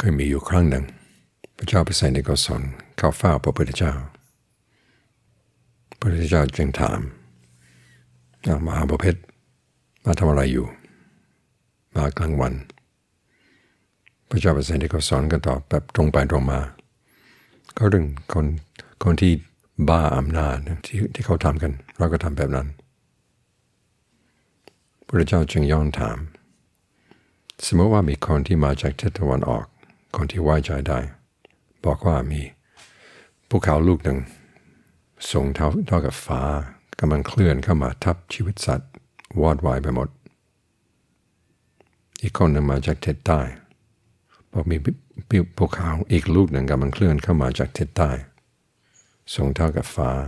เคยมีอยู่ครั้งหนึ่งพระเจ้าเปรตในโกศลเข้าเฝ้าพระพุทธเจ้าพระพุทธเจ้าจึงถามมหาบพิตรมาทำอะไรอยู่มากลางวันพระเจ้าเปรตในโกศลก็ตอบแบบตรงไปตรงมาก็เรื่องคนที่บ้าอำนาจที่เขาทำกันเราก็ทำแบบนั้นพระเจ้าจึงย้อนถามสมมติว่ามีคนที่มาจากทิศตะวันออกคนที่ไว้ใจได้บอกว่ามีภูเขาลูกหนึ่งสูงเท่ากับฟ้ากำลังเคลื่อนเข้ามาทับชีวิตสัตว์วอดวายไปหมดอีกคนหนึ่งมาจากทิศใต้บอกมีภูเขาอีกลูกหนึ่งกำลังเคลื่อนเข้ามาจากทิศใต้สูงเท่ากับฟ้า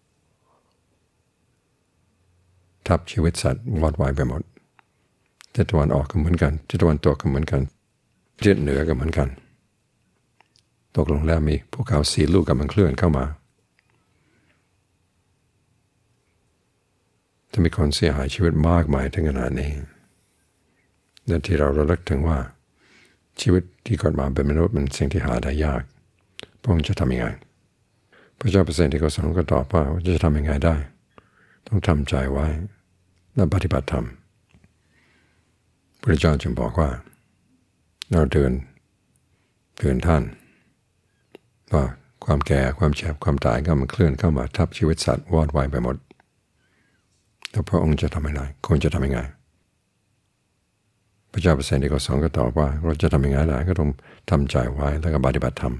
ทับชีวิตสัตว์วอดวายไปหมดทิศตะวันออกก็เหมือนกันทิศตะวันตกก็เหมือนกันทิศเหนือก็เหมือนกันตกลงแล้วมีภูเขา4 ลูกกำลังเคลื่อนเข้ามาจะมีคนเสียหายชีวิตมากมายถึงขนาดนี้และที่เราระลึกถึงว่าชีวิตที่เกิดมาเป็นมนุษย์เป็นสิ่งที่หาได้ยากพระองค์จะทำยังไงพระเจ้าเปรตที่โกศลก็ตอบว่าจะทำยังไงได้ต้องทำใจไว้และปฏิบัติธรรมพระเจ้าจึงบอกว่าเราเตือนท่านว่าความแก่ความเจ็บความตายก็มันเคลื่อนเข้ามาทับชีวิตสัตว์วอดวายไปหมดแล้วพระองค์จะทำยังไงควรจะทำยังไงพระเจ้าเปรตที่โกศลก็ตอบว่าเราจะทำยังไงล่ะก็ต้องทำใจไว้แล้วก็ปฏิบัติธรรม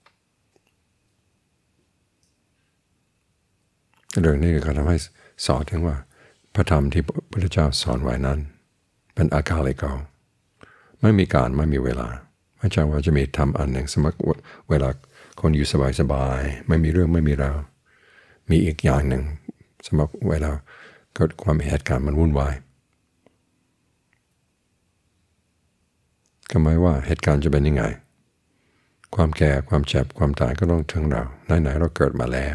เรื่องนี้ก็ทำให้สอนถึงว่าพระธรรมที่พระพุทธเจ้าสอนไว้นั้นเป็นอากาลิโกไม่มีการไม่มีเวลาไม่ใช่ว่าจะมีธรรมอันหนึ่งสมมติเวลาคนอยู่สบายๆไม่มีเรื่องไม่มีราวมีอีกอย่างหนึ่งสมมติเวลาเกิดความเหตุการณ์มันวุ่นวายก็หมายว่าเหตุการณ์จะเป็นยังไงความแก่ความเจ็บความตายก็ต้องถึงเราไหนๆเราเกิดมาแล้ว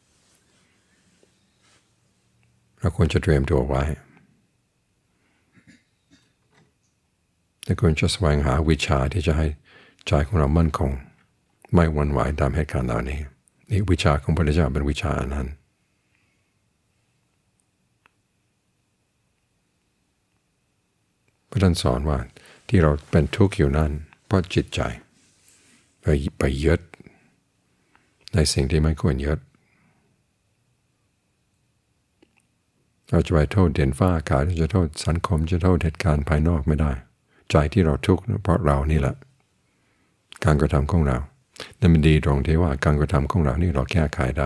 เราควรจะเตรียมตัวไว้แต่ควรจะแสวงหาวิชาที่จะให้ใจของเรามั่นคงไม่หวั่นไหวตามเหตุการณ์เหล่านี้นี่วิชาของพระพุทธเจ้าเป็นวิชาอันนั้นพระท่านสอนว่าที่เราเป็นทุกข์อยู่นั่นเพราะจิตใจไปยึดในสิ่งที่ไม่ควรยึดเราจะไปโทษเด่นฟ้าอากาศจะโทษสังคมจะโทษเหตุการณ์ภายนอกไม่ได้ใจที่เราทุกข์เพราะเรานี่แหละการกระทำของเรานั่นมันดีตรงที่ว่าการกระทำของเรานี่เราแก้ไขได้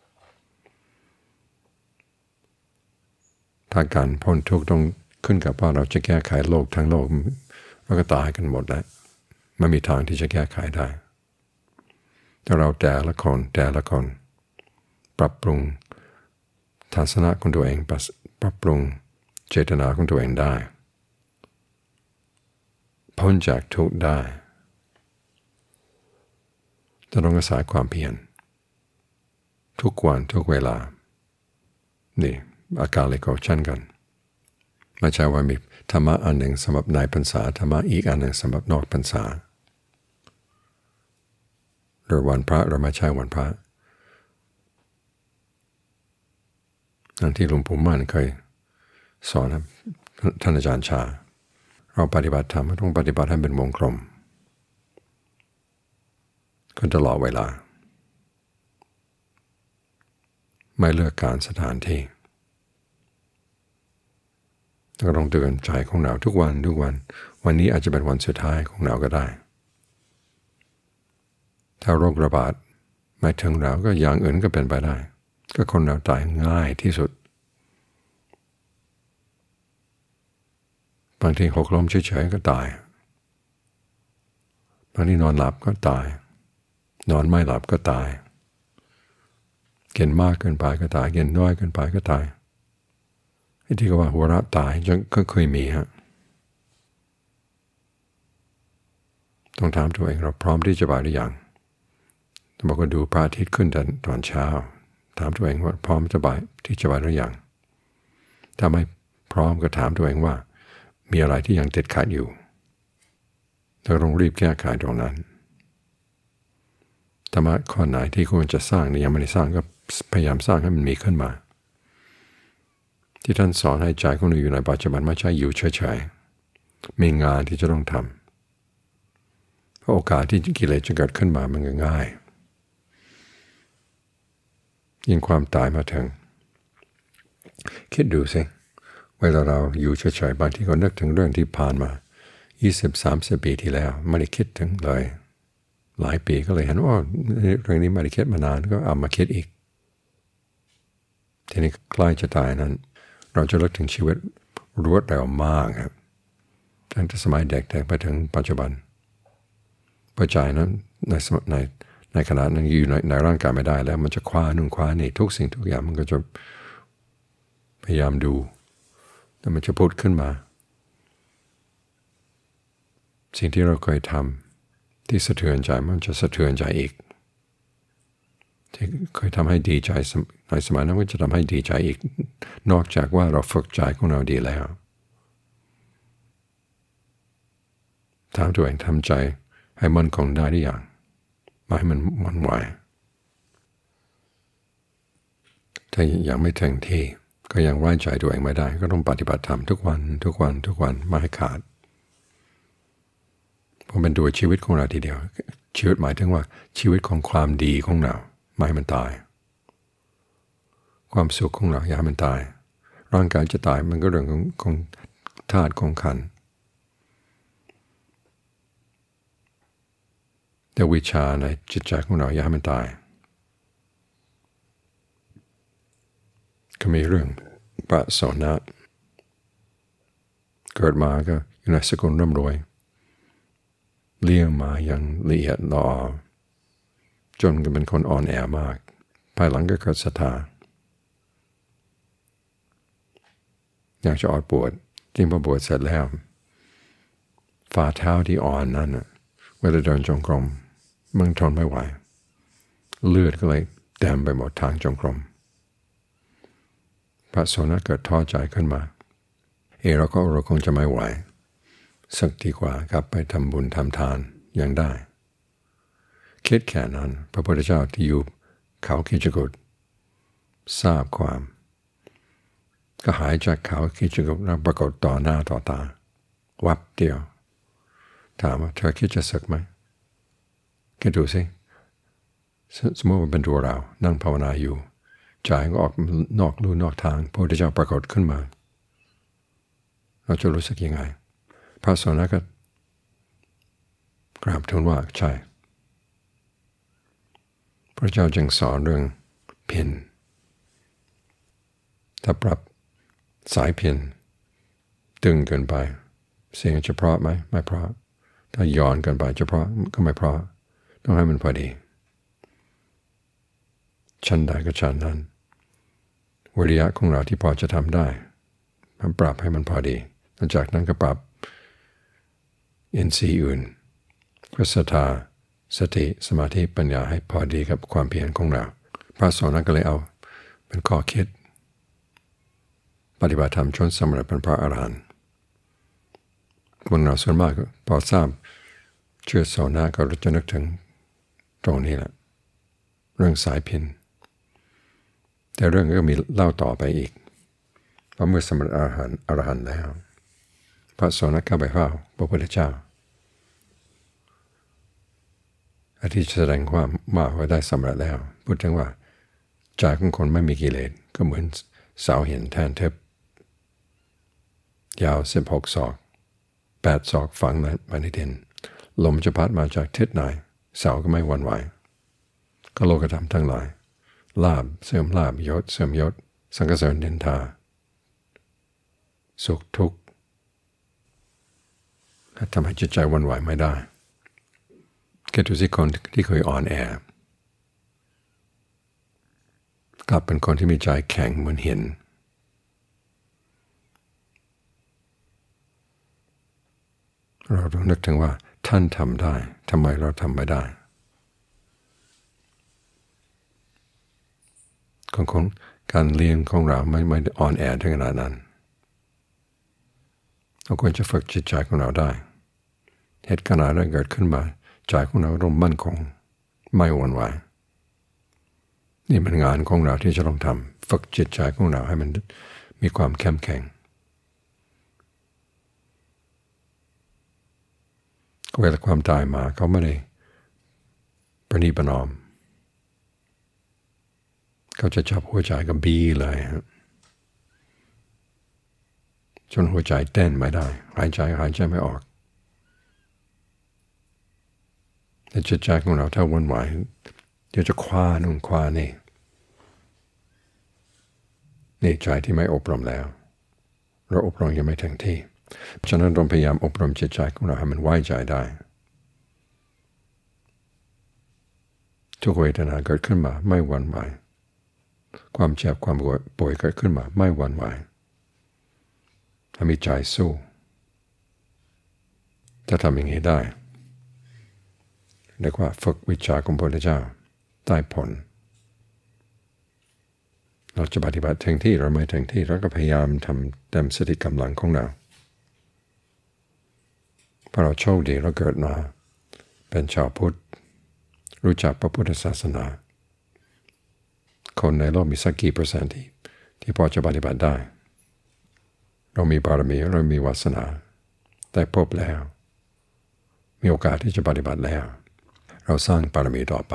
ถ้าการพ้นทุกข์ต้องขึ้นกับว่าเราจะแก้ไขโลกทั้งโลกเราก็ตายกันหมดแล้วไม่มีทางที่จะแก้ไขได้แต่เราแต่ละคนปรับปรุงทัศนะของตัวเองปรับปรุงเจตนาของตัวเองได้พ้นจากทุกข์ได้จะต้องอาศัยความเพียรทุกวันทุกเวลานี่อากาลิโกเช่นกันไม่ใช่ว่ามีธรรมะอันหนึ่งสำหรับในพรรษาธรรมะอีกอันหนึ่งสำหรับนอกพรรษาหรือวันพระเราไม่ใช่วันพระอย่างที่หลวงปู่มั่นเคยสอนท่านอาจารย์ชาเราปฏิบัติธรรมต้องปฏิบัติให้เป็นวงกลมก็ตลอดเวลาไม่เลือกการสถานที่เราต้องเตือนใจของเราทุกวันวันนี้อาจจะเป็นวันสุดท้ายของเราก็ได้ถ้าโรคระบาดไม่ถึงเราก็อย่างอื่นก็เป็นไปได้ก็คนเราตายง่ายที่สุดบางทีหกล้มเฉยๆก็ตายบางทีนอนหลับก็ตายนอนไม่หลับก็ตายกินมากเกินไปก็ตายกินน้อยเกินไปก็ตายไอ้ที่ว่าหัวเราะตายก็เคยมีฮะต้องถามตัวเองเราพร้อมที่จะไปหรือยังบอกว่าดูพระอาทิตย์ขึ้นตอนเช้าถามตัวเองว่าพร้อมจะไปที่จะไปหรือยังถ้าไม่พร้อมก็ถามตัวเองว่ามีอะไรที่ยังติดขัดอยู่เราต้องรีบแก้ไขตรงนั้นธรรมะข้อไหนที่ควรจะสร้างเนี่ยยังไม่ได้สร้างก็พยายามสร้างให้มันมีขึ้นมาที่ท่านสอนให้ใจของเราอยู่ในปัจจุบันไม่ใช่อยู่เฉยๆมีงานที่จะต้องทำเพราะโอกาสที่กิเลสจะเกิดขึ้นมามันก็ง่ายยิ่งความตายมาถึงคิดดูสิเวลาเราอยู่เฉยๆบางทีก็นึกถึงเรื่องที่ผ่านมา20-30 ปีที่แล้วไม่ได้คิดถึงเลยหลายปีก็เลยเห็นว่าเรื่องนี้ไม่ได้คิดมานานก็เอามาคิดอีกทีนี้ใกล้จะตายนั้นเราจะลึกถึงชีวิตรวดเร็วมากครับตั้งแต่สมัยเด็กๆไปถึงปัจจุบันปัจจัยนั้นในขณะนั้นอยู่ในร่างกายไม่ได้แล้วมันจะคว้านู่นคว้านี่ทุกสิ่งทุกอย่างมันก็จะพยายามดูแล้วมันจะพูดขึ้นมาสิ่งที่เราเคยทำที่สะเทือนใจมันจะสะเทือนใจอีกที่เคยทำให้ดีใจในสมัยนั้นก็จะทำให้ดีใจอีกนอกจากว่าเราฝึกใจของเราดีแล้วถามตัวเองทำใจให้มั่นคงได้หรือยังไม่ให้มันหวั่นไหวถ้ายังไม่ถึงที่ก็ยังไว้ใจตัวเองไม่ได้ก็ต้องปฏิบัติธรรมทุกวันไม่ให้ขาดเพราะเป็นตัวชีวิตของเราทีเดียวชีวิตหมายถึงว่าชีวิตของความดีของเราไม่ให้มันตายความสุขของเราอย่าให้มันตายร่างกายจะตายมันก็เรื่องของธาตุของขันธ์แต่วิชาในจิตใจของเราอย่าให้มันตายก็มีเรื่องพระโสนะเกิดมาก็อยู่ในสกุลร่ำรวยเลี้ยงมาอย่างละเอียดละออจนก็เป็นคนอ่อนแอมากภายหลังก็เกิดศรัทธาอยากจะออกบวชจริงพอบวชเสร็จแล้วฝ่าเท้าที่อ่อนนั้นเวลาเดินจงกรมมันทนไม่ไหวเลือดก็เลยเต็มไปหมดทางจงกรมพระโสนะเกิดท้อใจขึ้นมาเราคงจะไม่ไหวสักดีกว่ากลับไปทำบุญทำทานยังได้คิดแค่นั้นพระพุทธเจ้าที่อยู่เขาคิจกูฏทราบความก็หายจากเขาคิจกูฏแล้วปรากฏต่อหน้าต่อตาวับเดียวถามว่าเธอคิดจะศึกไหมคิดดูสิสมมติว่าเป็นตัวเรานั่งภาวนาอยู่ใจก็ออกนอกลู่นอกทางพระพุทธเจ้าปรากฏขึ้นมาเราจะรู้สึกยังไงพระโสนะก็กราบทูลว่าใช่พระเจ้าจึงสอนเรื่องเพียรถ้าปรับสายเพียรตึงเกินไปเสียงจะเพราะไหมไม่เพราะถ้าย้อนเกินไปจะเพราะก็ไม่เพราะต้องให้มันพอดีชั้นใดก็ชั้นนั้นวิริยะของเราที่พอจะทำได้มันปรับให้มันพอดีหลังจากนั้นก็ปรับอินทรีย์อื่นก็ศรัทธาสติสมาธิปัญญาให้พอดีกับความเพียรของเราพระโสนะก็เลยเอาเป็นข้อคิดปฏิบัติธรรมจนสำเร็จเป็นพระอรหันต์คนเราส่วนมากพอทราบชื่อโสนะก็จะนึกถึงตรงนี้แหละเรื่องสายพินแต่เรื่องก็มีเล่าต่อไปอีกว่าเมื่อสำเร็จอรหันต์แล้วพระโสนะเข้าไปเฝ้าพระพุทธเจ้าอธิแสดงความว่าได้สำเร็จแล้วพูดถึงว่าใจของคนไม่มีกิเลสก็เหมือนเสาหินแทนเทพยาว16 ศอก8 ศอกฝังในดินลมจะพัดมาจากทิศไหนเสาก็ไม่หวั่นไหวก็โลกธรรมทั้งหลายลาภเสื่อมลาภยศเสื่อมยศสังกสรนินทาสุขทุกข์ทำให้จิตใจหวั่นไหวไม่ได้คิดดูสิคนที่เคยอ่อนแอกลับเป็นคนที่มีใจแข็งเหมือนหินเราต้องนึกถึงว่าท่านทำได้ทำไมเราทำไม่ได้ของการเรียนของเราไม่อ่อนแอถึงขนาดนั้นเราควรจะฝึกจิตใจของเราได้เหตุการณ์อะไรเกิดขึ้นมาใจของเราต้องมั่นคงไม่หวั่นไหวนี่เป็นงานของเราที่จะต้องทำฝึกจิตใจของเราให้มันมีความเข้มแข็งเวลาความตายมาเขาไม่ได้ประนีประนอมเขาจะจับหัวใจกับบีเลยจนหัวใจเต้นไม่ได้หายใจไม่ออกแต่จิตใจของเราถ้าวุ่นวายเดี๋ยวจะคว้านู่นคว้านี่ใจที่ไม่อบรมแล้วเราอบรมยังไม่ถึงที่ฉะนั้นเราพยายามอบรมจิตใจของเราให้มันไว้ใจได้ทุกเวทนาเกิดขึ้นมาไม่หวั่นไหวความเจ็บความป่วยเกิดขึ้นมาไม่หวั่นไหวให้มีใจสู้จะทำอย่างนี้ได้เรียกว่าฝึกวิชาของพระพุทธเจ้าได้ผลเราจะปฏิบัติถึงที่เราไม่ถึงที่เราก็พยายามทำเต็มสติกำลังของเราเพราะเราโชคดีเราเกิดมาเป็นชาวพุทธรู้จักพระพุทธศาสนาคนในโลกมีสักกี่เปอร์เซ็นต์ที่พอจะปฏิบัติได้เรามีบารมีเรามีวาสนาได้พบแล้วมีโอกาสที่จะปฏิบัติแล้วเราสร้างบารมีต่อไป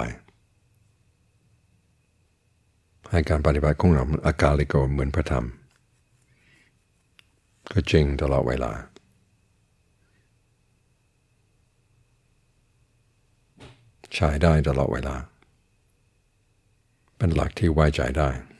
ให้การปฏิบัติของเราอากาลิโกเหมือนพระธรรมก็จริงตลอดเวลาใช้ได้ตลอดเวลาเป็นหลักที่ไว้ใจได้